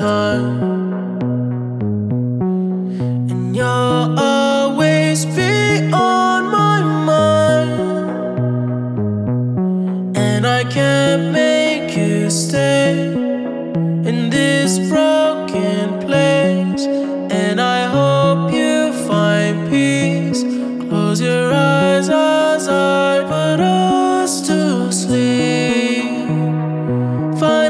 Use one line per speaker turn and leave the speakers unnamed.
time, and you'll always be on my mind. And I can't make you stay in this